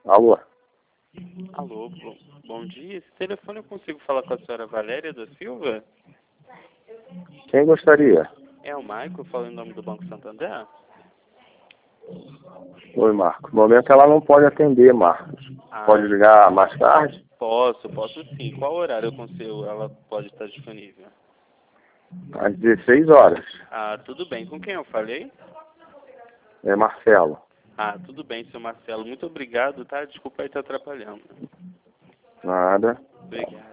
Alô? Alô, bom dia. Esse telefone eu consigo falar com a senhora Valéria da Silva? Quem gostaria? É o Maico, falando em nome do Banco Santander? Oi, Marcos. No momento ela não pode atender, Marcos. Pode ligar mais tarde? Posso sim. Qual horário eu consigo? Ela pode estar disponível? Às 16 horas. Tudo bem. Com quem eu falei? É Marcelo. Tudo bem, seu Marcelo. Muito obrigado, tá? Desculpa aí estar atrapalhando. Nada. Obrigado.